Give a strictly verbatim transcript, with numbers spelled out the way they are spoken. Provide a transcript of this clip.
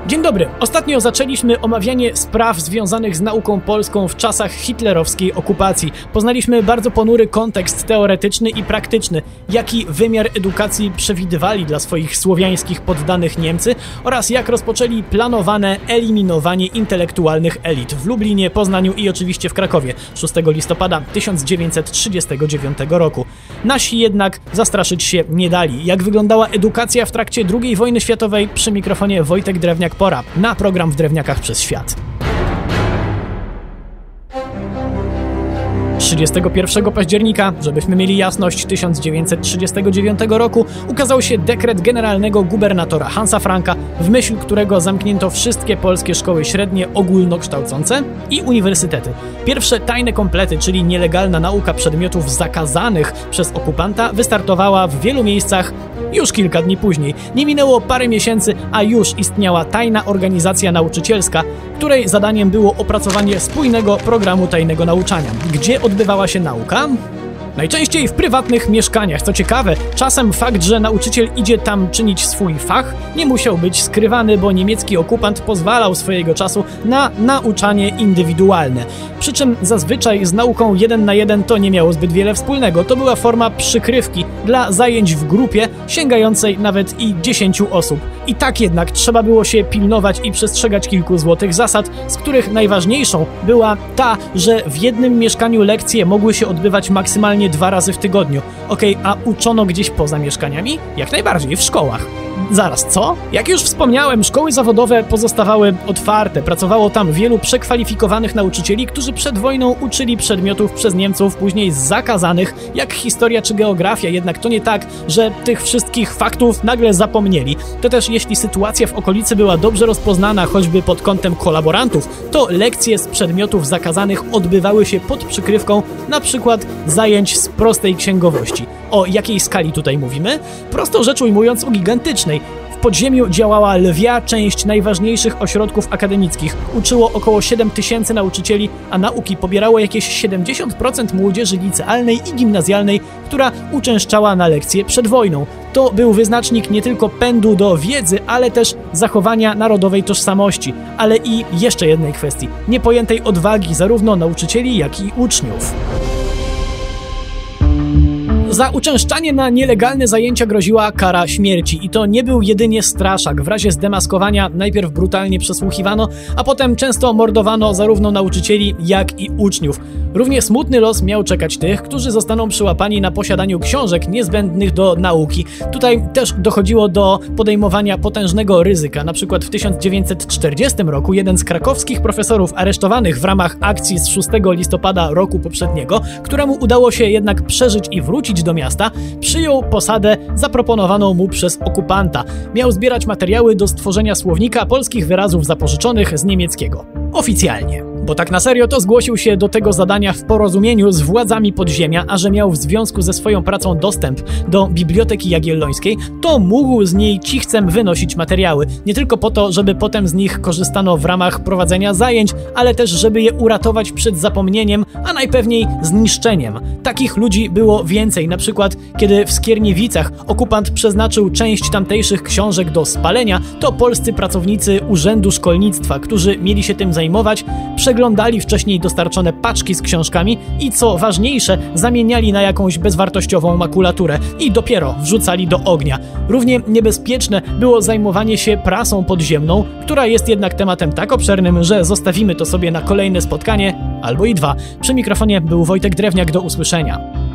Dzień dobry. Ostatnio zaczęliśmy omawianie spraw związanych z nauką polską w czasach hitlerowskiej okupacji. Poznaliśmy bardzo ponury kontekst teoretyczny i praktyczny, jaki wymiar edukacji przewidywali dla swoich słowiańskich poddanych Niemcy oraz jak rozpoczęli planowane eliminowanie intelektualnych elit w Lublinie, Poznaniu i oczywiście w Krakowie szóstego listopada tysiąc dziewięćset trzydziestego dziewiątego roku. Nasi jednak zastraszyć się nie dali. Jak wyglądała edukacja w trakcie drugiej wojny światowej? Przy mikrofonie Wojtek Drewniak. Pora na program W Drewniakach przez świat. trzydziestego pierwszego października, żebyśmy mieli jasność, tysiąc dziewięćset trzydziestego dziewiątego roku ukazał się dekret generalnego gubernatora Hansa Franka, w myśl którego zamknięto wszystkie polskie szkoły średnie ogólnokształcące i uniwersytety. Pierwsze tajne komplety, czyli nielegalna nauka przedmiotów zakazanych przez okupanta, wystartowała w wielu miejscach już kilka dni później. Nie minęło parę miesięcy, a już istniała tajna organizacja nauczycielska, której zadaniem było opracowanie spójnego programu tajnego nauczania. Gdzie odbywała się nauka? Najczęściej w prywatnych mieszkaniach. Co ciekawe, czasem fakt, że nauczyciel idzie tam czynić swój fach, nie musiał być skrywany, bo niemiecki okupant pozwalał swojego czasu na nauczanie indywidualne. Przy czym zazwyczaj z nauką jeden na jeden to nie miało zbyt wiele wspólnego. To była forma przykrywki dla zajęć w grupie sięgającej nawet i dziesięciu osób. I tak jednak trzeba było się pilnować i przestrzegać kilku złotych zasad, z których najważniejszą była ta, że w jednym mieszkaniu lekcje mogły się odbywać maksymalnie dwa razy w tygodniu. Okej, okay, a uczono gdzieś poza mieszkaniami? Jak najbardziej, w szkołach. Zaraz, co? Jak już wspomniałem, szkoły zawodowe pozostawały otwarte. Pracowało tam wielu przekwalifikowanych nauczycieli, którzy przed wojną uczyli przedmiotów przez Niemców, później zakazanych, jak historia czy geografia. Jednak to nie tak, że tych wszystkich faktów nagle zapomnieli. To też jeśli sytuacja w okolicy była dobrze rozpoznana, choćby pod kątem kolaborantów, to lekcje z przedmiotów zakazanych odbywały się pod przykrywką na przykład zajęć z prostej księgowości. O jakiej skali tutaj mówimy? Prosto rzecz ujmując, o gigantycznej. W podziemiu działała lwia część najważniejszych ośrodków akademickich. Uczyło około siedem tysięcy nauczycieli, a nauki pobierało jakieś siedemdziesiąt procent młodzieży licealnej i gimnazjalnej, która uczęszczała na lekcje przed wojną. To był wyznacznik nie tylko pędu do wiedzy, ale też zachowania narodowej tożsamości. Ale i jeszcze jednej kwestii, niepojętej odwagi zarówno nauczycieli, jak i uczniów. Za uczęszczanie na nielegalne zajęcia groziła kara śmierci i to nie był jedynie straszak. W razie zdemaskowania najpierw brutalnie przesłuchiwano, a potem często mordowano zarówno nauczycieli, jak i uczniów. Równie smutny los miał czekać tych, którzy zostaną przyłapani na posiadaniu książek niezbędnych do nauki. Tutaj też dochodziło do podejmowania potężnego ryzyka. Na przykład w tysiąc dziewięćset czterdziestym roku jeden z krakowskich profesorów aresztowanych w ramach akcji z szóstego listopada roku poprzedniego, któremu udało się jednak przeżyć i wrócić do miasta, przyjął posadę zaproponowaną mu przez okupanta. Miał zbierać materiały do stworzenia słownika polskich wyrazów zapożyczonych z niemieckiego. Oficjalnie. Bo tak na serio to zgłosił się do tego zadania w porozumieniu z władzami podziemia, a że miał w związku ze swoją pracą dostęp do Biblioteki Jagiellońskiej, to mógł z niej cichcem wynosić materiały. Nie tylko po to, żeby potem z nich korzystano w ramach prowadzenia zajęć, ale też żeby je uratować przed zapomnieniem, a najpewniej zniszczeniem. Takich ludzi było więcej. Na przykład, kiedy w Skierniewicach okupant przeznaczył część tamtejszych książek do spalenia, to polscy pracownicy Urzędu Szkolnictwa, którzy mieli się tym zajmować, przeglądali wcześniej dostarczone paczki z książkami i co ważniejsze, zamieniali na jakąś bezwartościową makulaturę i dopiero wrzucali do ognia. Równie niebezpieczne było zajmowanie się prasą podziemną, która jest jednak tematem tak obszernym, że zostawimy to sobie na kolejne spotkanie, albo i dwa. Przy mikrofonie był Wojtek Drewniak, do usłyszenia.